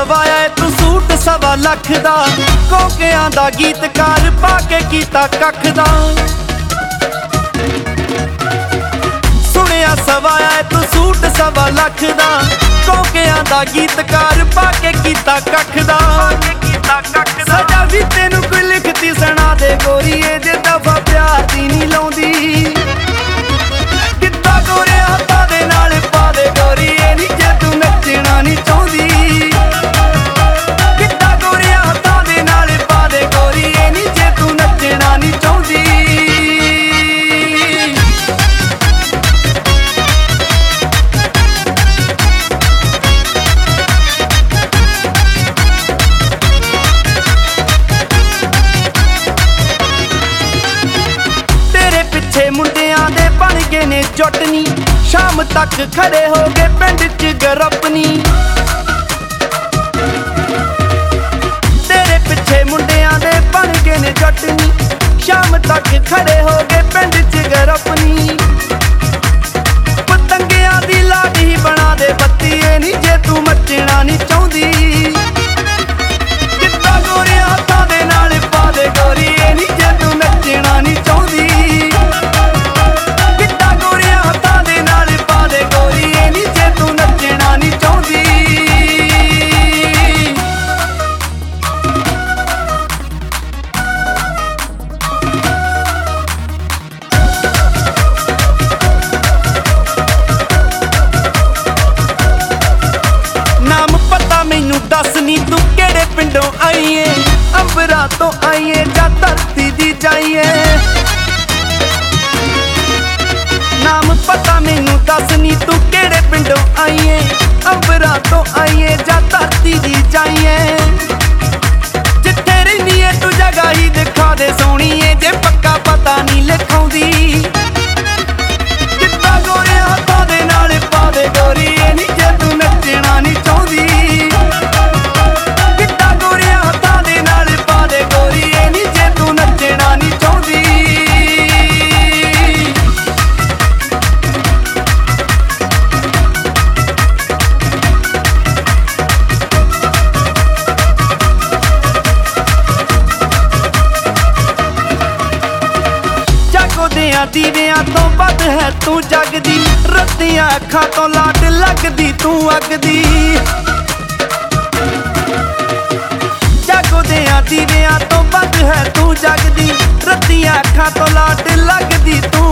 ਸਵਾਇਆ ਤੂੰ ਸੂਟ 1.25 ਲੱਖ ਦਾ, ਕੋਕਿਆਂ ਦਾ ਗੀਤਕਾਰ ਪਾ ਕੇ ਕੀਤਾ ਕੱਖ ਦਾ। ਸੁਣਿਆ ਸਵਾਇਆ ਤੂੰ ਸੂਟ 1.25 ਲੱਖ ਦਾ, ਕੋਕਿਆਂ ਦਾ ਗੀਤਕਾਰ ਪਾ ਕੇ ਕੀਤਾ ਕੱਖ ਦਾ। ਸਜ਼ਾ ਵੀ ਤੈਨੂੰ ਕੋਈ ਲਿਖਤੀ ਸੁਣਾ ਦੇ ਗੋਰੀਏ, ਜੇ ਦਫਾ ਪਿਆਰ ਦੀ ਨਹੀਂ ਲਾਉਂਦੀ। ਕਿੱਦਾਂ ਗੋਰੇ ਹੱਥਾਂ ਦੇ ਨਾਲ ਪਾ ਦੇ ਗੋਰੀਏ ਨੀ, ਜੇ ਤੂੰ ਨੱਚਣਾ ਨਹੀਂ ਚਾਹੁੰਦੀ। ਕਿੱਦਾਂ ਗੋਰੇ ਹੱਥਾਂ ਦੇ ਨਾਲ ਪਾ ਦੇ ਗੋਰੀਏ ਨੀ, ਜੇ ਤੂੰ ਨੱਚਣਾ ਨਹੀਂ ਚਾਹੁੰਦੀ। ਮੁੰਡਿਆਂ ਦੇ ਬਣ ਗਏ ਨੇ ਜੁੱਟਨੀ, ਸ਼ਾਮ ਤੱਕ ਖੜੇ ਹੋ ਗਏ ਪਿੰਡ 'ਚ ਗਰਪਨੀ। ਤੇਰੇ ਪਿੱਛੇ ਮੁੰਡਿਆਂ ਦੇ ਬਣ ਗਏ ਨੇ ਜੁੱਟਨੀ, ਸ਼ਾਮ ਤੱਕ ਖੜੇ ਹੋ ਗਏ ਪਿੰਡ 'ਚ ਗਰਪਨੀ। ਪਤੰਗਿਆਂ ਦੀ ਲਾਡੀ ਬਣਾ ਦੇ ਬੱਤੀਏ ਨੀ, ਜੇ ਤੂੰ ਮੱਚਣਾ ਨਹੀਂ ਚਾਹੁੰਦੀ। ਕਿੱਦਾਂ ਗੋਰੇ ਹੱਥਾਂ ਦੇ ਨਾਲ ਪਾ ਦੇ ਗੋਰੀਏ ਨੀ, ਜੇ ਤੂੰ ਨੱਚਣਾ ਨਹੀਂ ਚਾਹੁੰਦੀ। ਦੱਸ ਨੀ ਤੂੰ ਕਿਹੜੇ ਪਿੰਡੋਂ ਆਈਏ, ਅੰਬਰਾਂ ਤੋਂ ਆਈਏ ਜਾਂ ਧਰਤੀ ਦੀ ਜਾਈਏ। ਨਾਮ ਪਤਾ ਮੈਨੂੰ, ਦੱਸ ਨੀ ਤੂੰ ਕਿਹੜੇ ਪਿੰਡੋਂ ਆਈਏ, ਅੰਬਰਾਂ ਤੋਂ ਆਈਏ ਜਾਂ ਧਰਤੀ ਦੀ ਜਾਈਏ। ਜਿੱਥੇ ਰਹਿੰਦੀ ਏ ਤੂੰ ਜਗ੍ਹਾ ਹੀ ਦਿਖਾ ਦੇ ਸੋਹਣੀਏ, ਜੇ ਪੱਕਾ ਪਤਾ ਨਹੀਂ ਲਿਖਾਉਂਦੀ। ਕਿੱਦਾਂ ਗੋਰੇ ਹੱਥਾਂ ਦੇ ਨਾਲ ਪਾ ਦੇ ਗੋਰੀਏ ਨੀ, ਜੇ ਤੂੰ ਨੱਚਣਾ ਨਹੀਂ ਚਾਹੁੰਦੀ। ਦੀਵਿਆਂ ਤੋਂ ਵੱਧ ਹੈ ਤੂੰ ਜਗਦੀ, ਰੱਤੀਆਂ ਅੱਖਾਂ ਤੋਂ ਲਾਟ ਲੱਗਦੀ ਤੂੰ ਅੱਗ ਦੀ। ਜਾਗਦਿਆਂ ਦੀਵਿਆਂ ਤੋਂ ਵੱਧ ਹੈ ਤੂੰ ਜਗਦੀ, ਰੱਤੀਆਂ ਅੱਖਾਂ ਤੋਂ ਲਾਟ ਲੱਗਦੀ ਤੂੰ